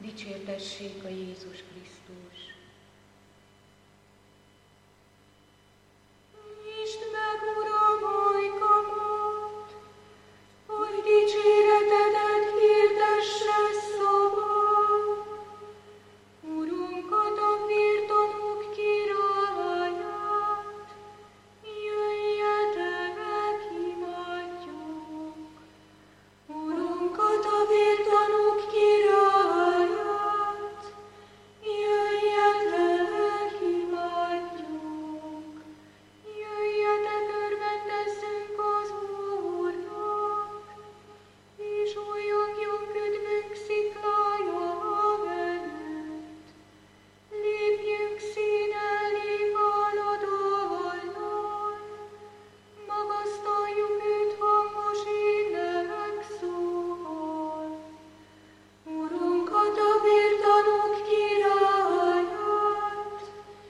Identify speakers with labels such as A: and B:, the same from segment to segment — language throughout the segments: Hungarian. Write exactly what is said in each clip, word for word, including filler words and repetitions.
A: dicsértessék a Jézus Krisztus. Nyisd meg, Uram, ajkamat, hogy dicséretedet hirdesse szavam. Urunkat, a vértanúk királyát, jöjjetek, imádjuk. Urunkat, a vértanúk királyát, jöjjetek, imádjuk. Jöjjetek, örvendezzünk az Úrnak, és újjongjunk üdvünk sziklája előtt. Lépjünk színelni váladallal, magasztaljuk őt hangos énekszóval. Urunkat, a vértanúk királyát,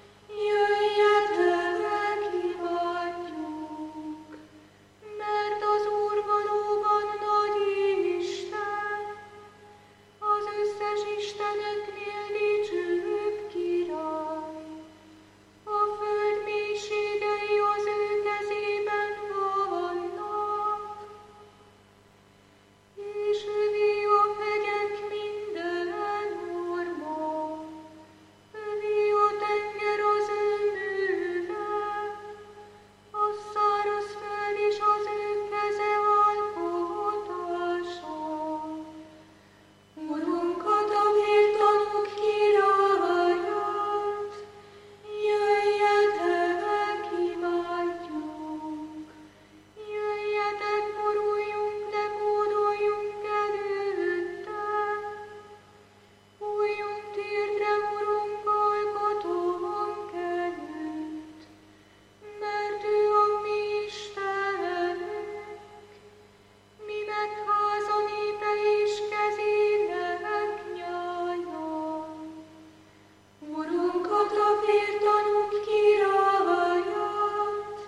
A: jöjjetek, imádjuk. Mert az Úr valóban nagy Isten, az összes isteneknél dicsőbb király. A föld mélységei az ő kezében vannak, és övé a hegyek minden orma, övé a tenger az ő műve, a száraz föld is az ő keze alkotása. Urunkat, a vértanúk királyát, jöjjetek, imádjuk. Jöjjetek, boruljunk, de kódoljunk előtte. Bújjunk térdre, Urunk, alkotónk előtt, mert ő a mi Istenünk, mi meg háza népe és kezének nyája. Urunkat, a vértanúk királyát,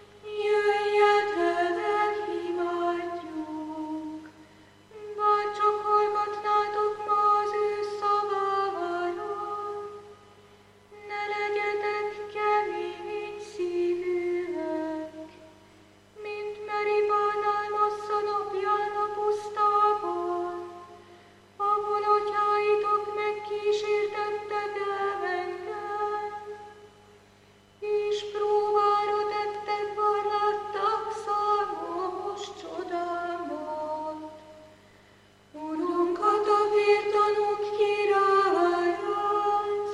A: jöjjetek, imádjuk. Bárcsak hallgatnátok ma az ő szavára, ne legyetek kemény szívűek, mint Meribánál Massza napján a pusztában, ahol atyáitok megkísértettek engem, és próbára tettek, bár látták számos csodámat. Urunkat, a vértanúk királyát,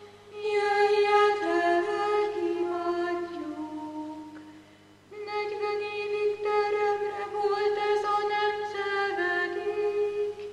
A: jöjjetek, imádjuk. Negyven évig teremre volt ez a nemzedék.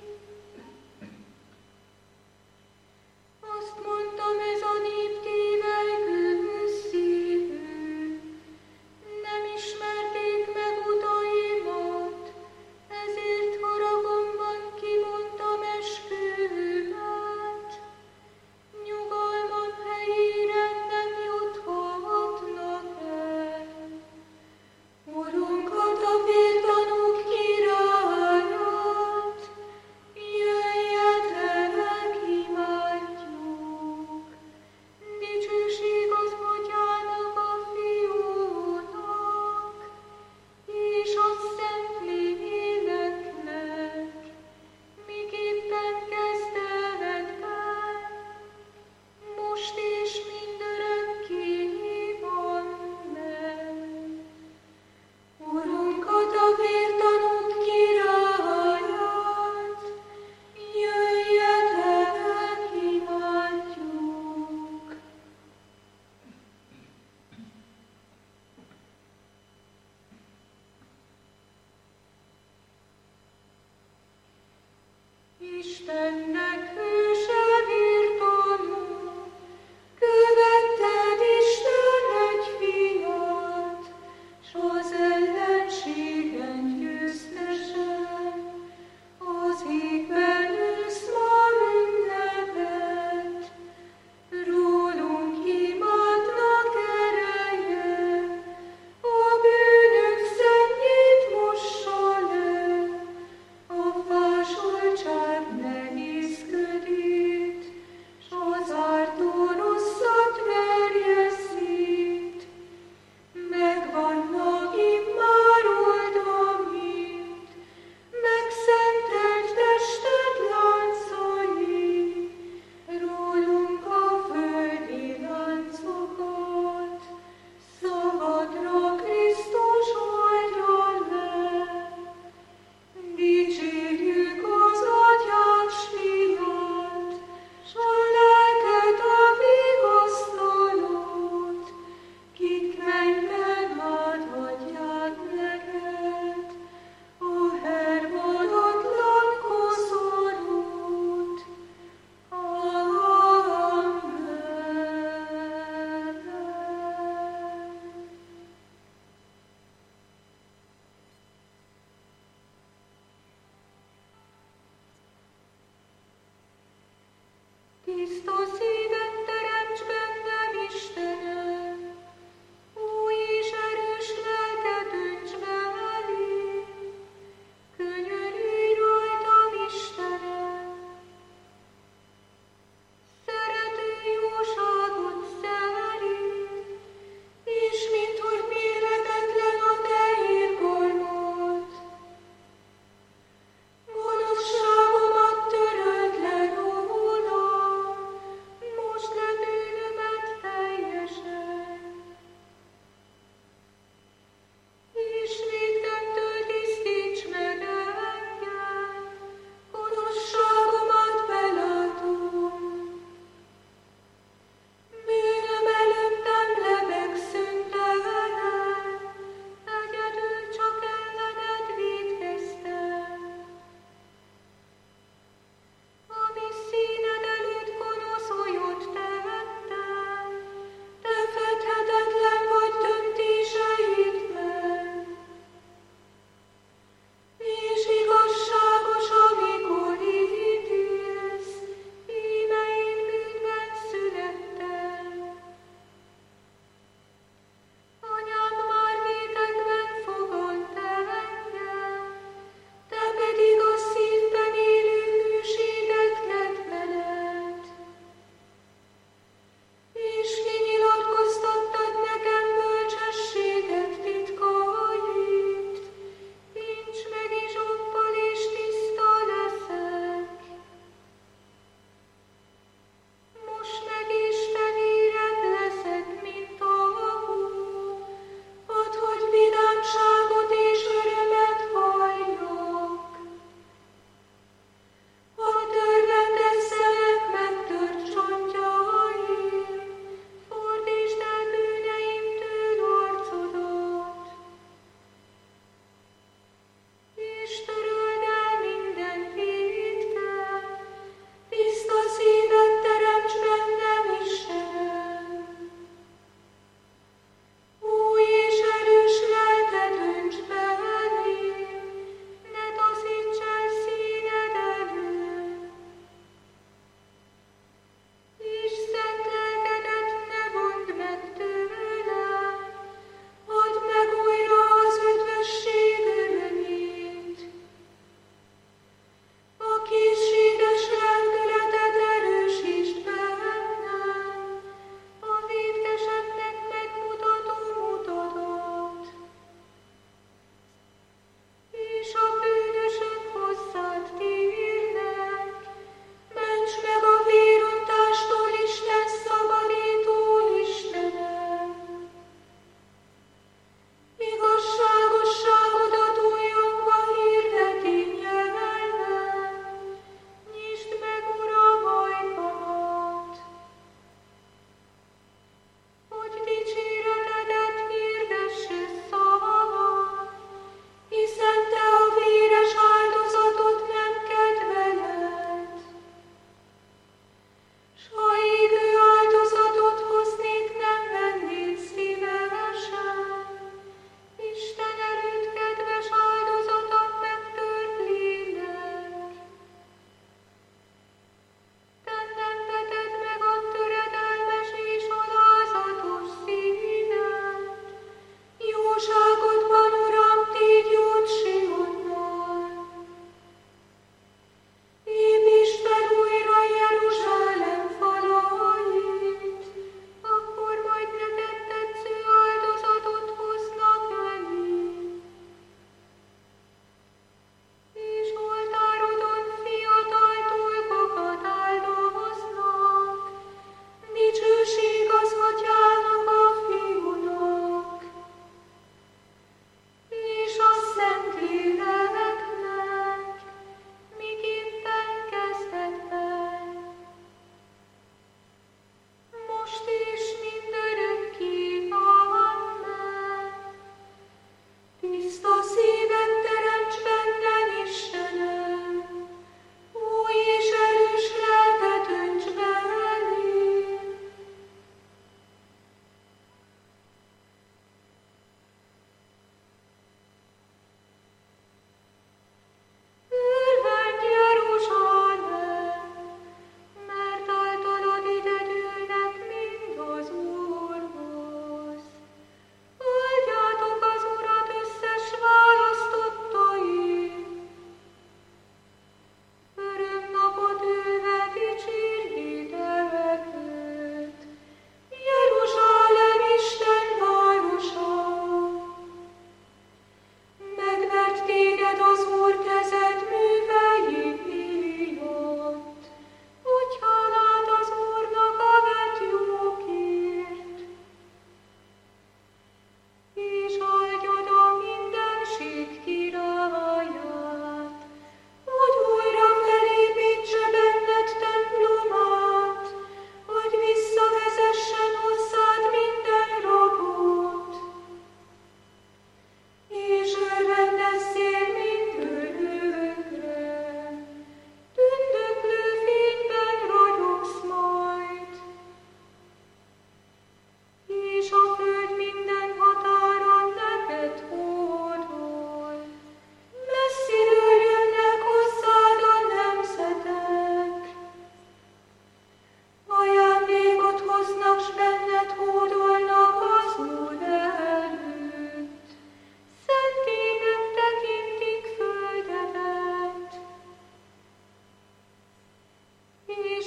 A: Azt mondtam, ez a nép tévelykő szívű, nem ismerték meg utaimat, ezért haragomban kimondtam esküvőmet. Nyugalmam helyére nem juthatnak el. Urunkat, a vértanúk királyát, jöjjetek, imádjuk. Dicsőség az Atyának, a Fiúnak, és a Szentléleknek, miképpen kezdetben, most és mindörökké. Amen. Urunkat, a vértanúk királyát, jöjjetek, imádjuk. Istennek hőse vértanú, követted Isten egy fiát, s az ellenségen győztesen, az égben ősz már ünnepet. Rólunk imádnak ereje, a bűnök szennyét mossa le, a fásoltság nehéz Most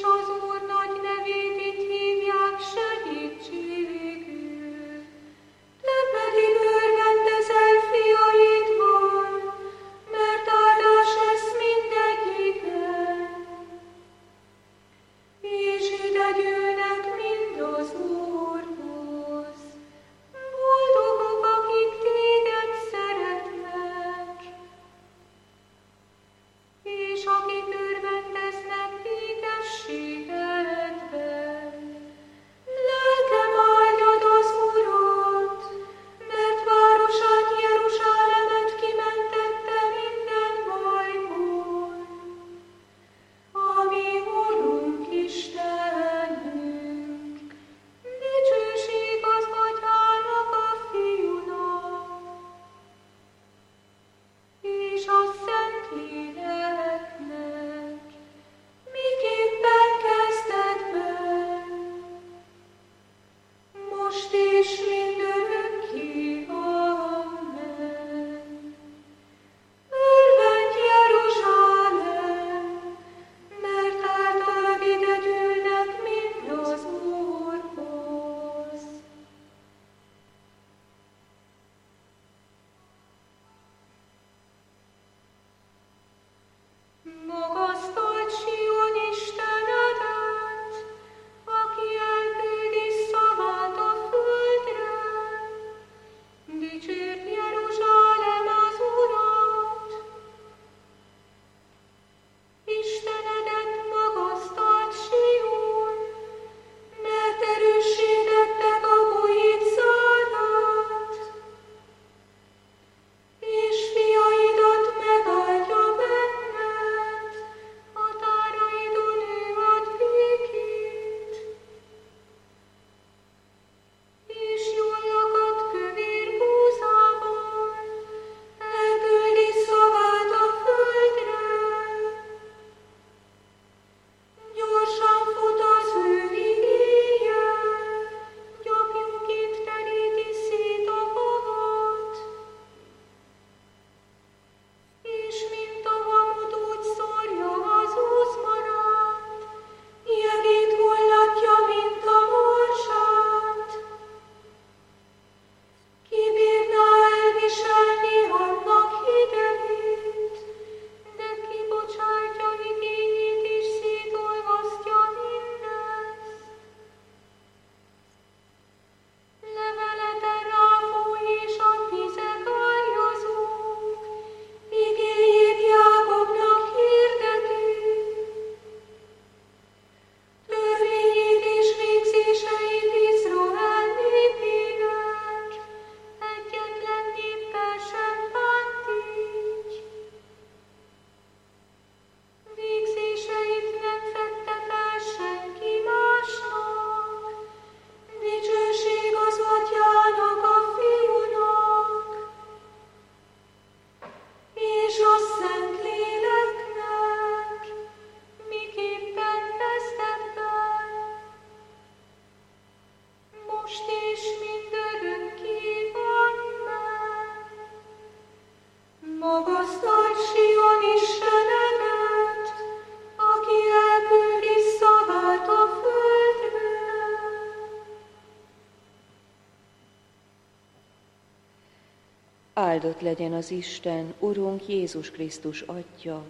B: Áldott legyen az Isten, Urunk Jézus Krisztus Atya,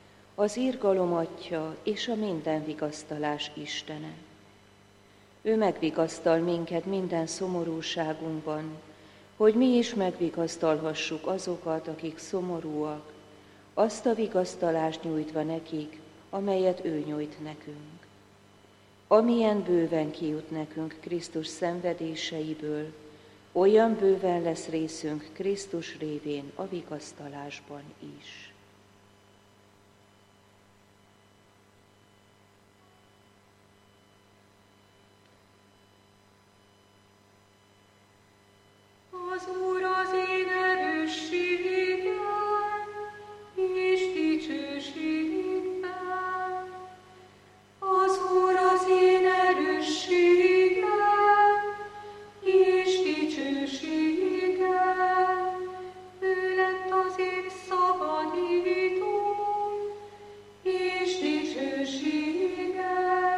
B: az irgalom Atya és a minden vigasztalás Istene. Ő megvigasztal minket minden szomorúságunkban, hogy mi is megvigasztalhassuk azokat, akik szomorúak, azt a vigasztalást nyújtva nekik, amelyet ő nyújt nekünk. Amilyen bőven kijut nekünk Krisztus szenvedéseiből, olyan bőven lesz részünk Krisztus révén a vigasztalásban is.
A: Az Úr az én erősségem és dicsőségem. Az Úr az én erősségem és dicsőségem. Ő lett az én szabadítóm és dicsőségem.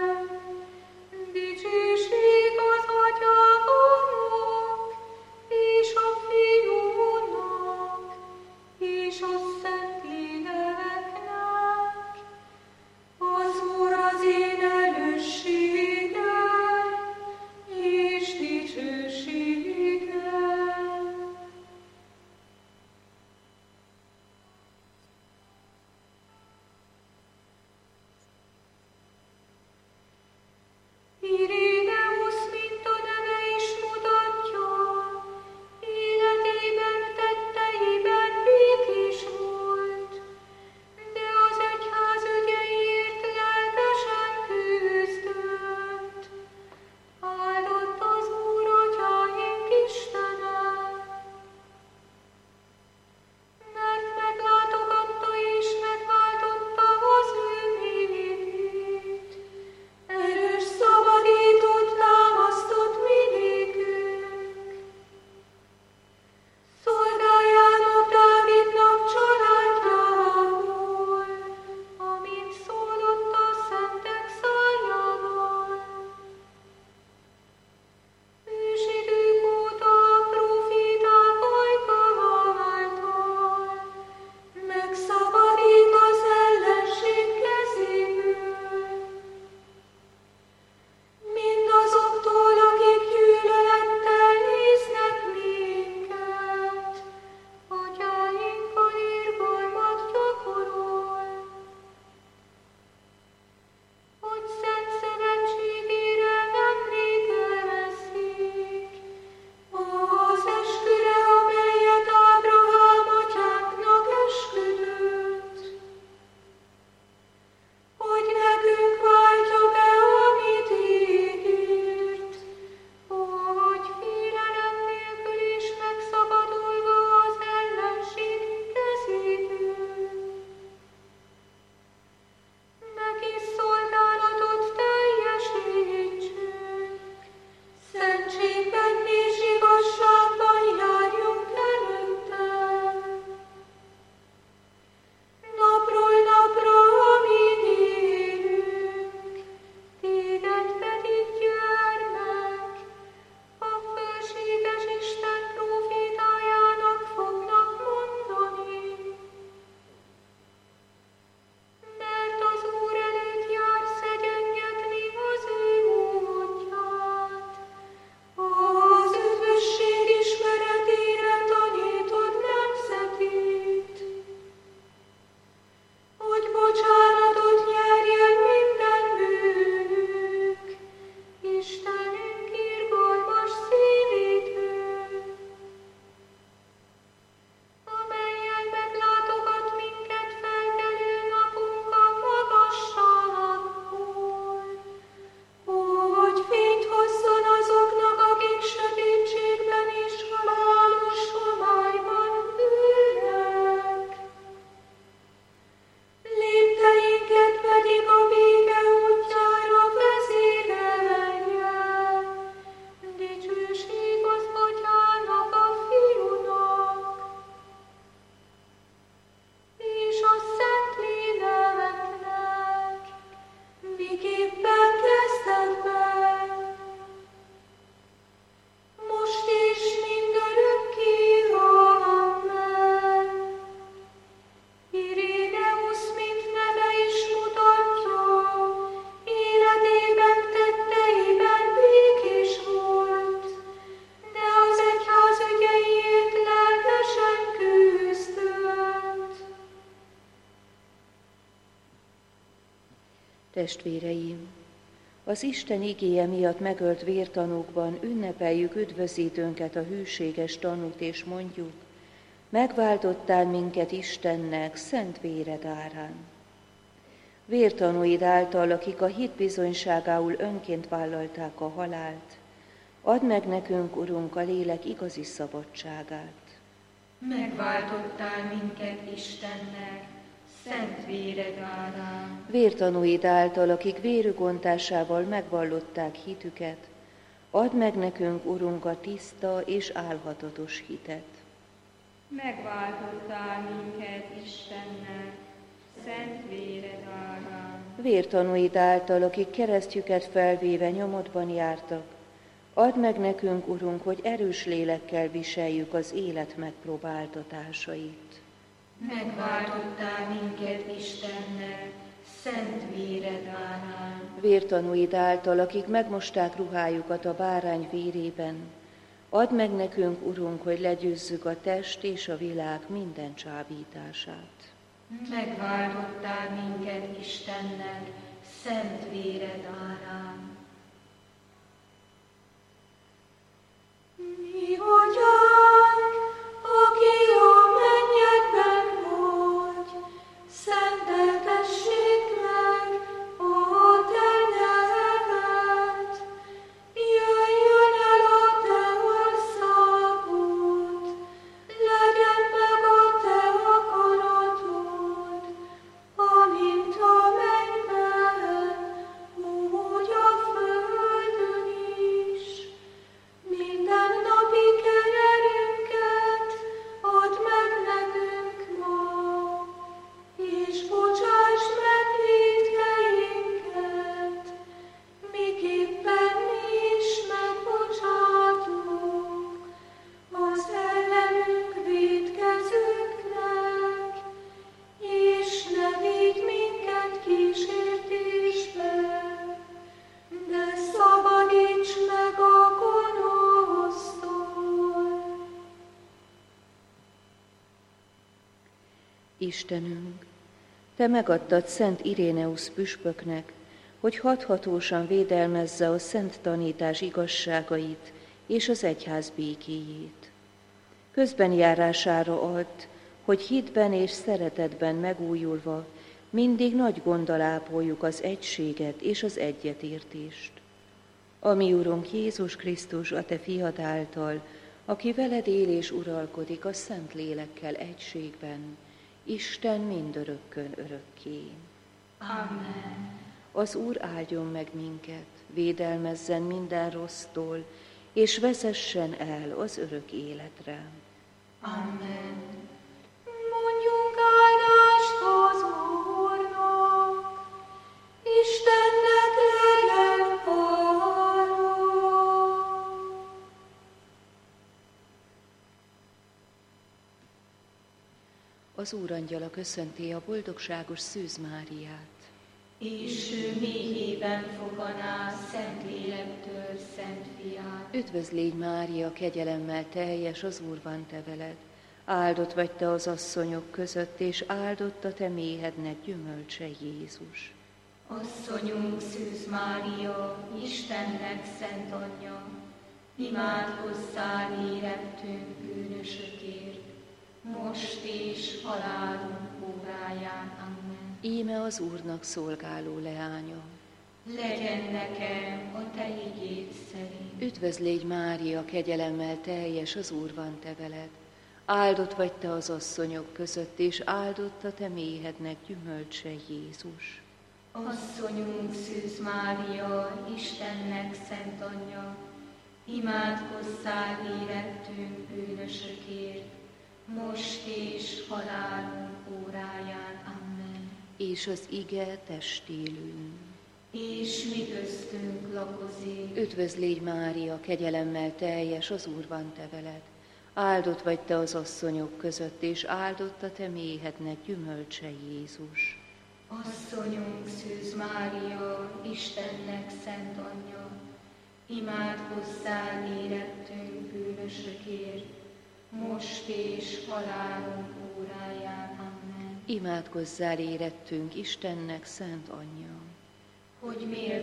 B: Testvéreim, az Isten igéje miatt megölt vértanúkban ünnepeljük üdvözítőnket, a hűséges tanút, és mondjuk: megváltottál minket Istennek szent véred árán. Vértanúid által, akik a hit bizonyságául önként vállalták a halált, add meg nekünk, Urunk, a lélek igazi szabadságát.
A: Megváltottál minket Istennek szent véred árán.
B: Vértanúid által, akik vérük ontásával megvallották hitüket, add meg nekünk, Urunk, a tiszta és álhatatos hitet.
A: Megváltottál minket Istennek szent véred árán.
B: Vértanúid által, akik keresztjüket felvéve nyomodban jártak, add meg nekünk, Urunk, hogy erős lélekkel viseljük az élet megpróbáltatásait.
A: Megváltottál minket Istennek szent véred árán.
B: Vértanúid által, akik megmosták ruhájukat a bárány vérében, add meg nekünk, Urunk, hogy legyőzzük a test és a világ minden csábítását.
A: Megváltottál minket Istennek szent véred árán. Mi vagyunk, aki a mennyekben vagy, szenteltessék meg a te neved. Jöjjön el a te országod, legyen meg a te akaratod, amint a mennyben, úgy a földön is. Minden napi kenyerünket add meg nekünk ma, és bocsásd meg vétkeinket, miképpen mi is megbocsátunk az ellenünk vétkezőknek, és ne vigy minket kísértésbe, de szabadíts meg a gonosztól.
B: Istenünk, Te megadtad Szent Iréneusz püspöknek, hogy hathatósan védelmezze a szent tanítás igazságait és az egyház békéjét. Közben járására add, hogy hitben és szeretetben megújulva mindig nagy gonddal ápoljuk az egységet és az egyetértést. A mi Urunk Jézus Krisztus, a Te fiad által, aki veled él és uralkodik a Szent Lélekkel egységben, Isten mindörökkön örökké.
A: Amen.
B: Az Úr áldjon meg minket, védelmezzen minden rossztól, és vezessen el az örök életre.
A: Amen. Mondjunk áldást az Úrnak, Istennek legyen hála.
B: Az Úr angyala köszönti a boldogságos Szűz Máriát.
A: És ő méhében foganá szent lélektől szent fiát.
B: Üdvözl légy, Mária, kegyelemmel teljes, az Úr van te veled. Áldott vagy te az asszonyok között, és áldott a te méhednek gyümölcse, Jézus.
A: Asszonyunk Szűz Mária, Istennek szent anyja, imádkozzál érettünk bűnösökért, most és halálunk óráján. Amen.
B: Íme az Úrnak szolgáló leánya.
A: Legyen nekem a te igéd szerint.
B: Üdvözl légy, Mária, kegyelemmel teljes, az Úr van te veled. Áldott vagy te az asszonyok között, és áldott a te méhednek gyümölcse, Jézus.
A: Asszonyunk Szűz Mária, Istennek szent anyja, imádkozzál érettünk bűnösökért, most és halálunk óráján. Amen.
B: És az ige testélünk.
A: És mi köztünk lakozik.
B: Üdvözl légy, Mária, kegyelemmel teljes, az Úr van te veled. Áldott vagy te az asszonyok között, és áldott a te méhednek gyümölcse, Jézus.
A: Asszonyunk Szűz Mária, Istennek szent anyja, imádkozzál érettünk bűnösökért, most és halálunk óráján. Amen.
B: Imádkozzál érettünk, Istennek szent anyja.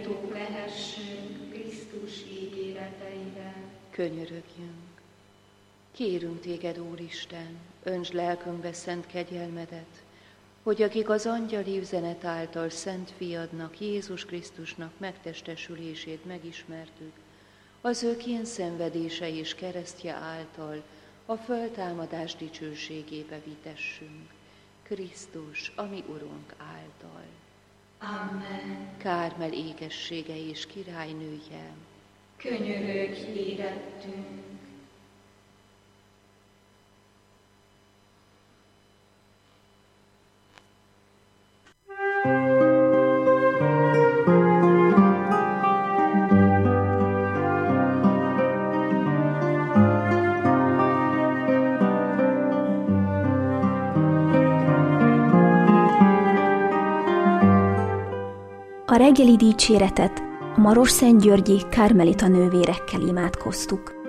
A: méltók lehessünk Krisztus ígéreteire.
B: Könyörögjünk. Kérünk téged, Úristen, öntsd lelkünkbe szent kegyelmedet, hogy akik az angyali üzenet által szent fiadnak, Jézus Krisztusnak megtestesülését megismertük, az ő kényszenvedése és keresztje által a föltámadás dicsőségébe vitessünk. Krisztus, a mi Urunk által.
A: Amen.
B: Kármel égessége és királynője,
A: Könyörögj érettünk.
C: A reggeli dicséretet a Marosszentgyörgyi Kármelita nővérekkel imádkoztuk.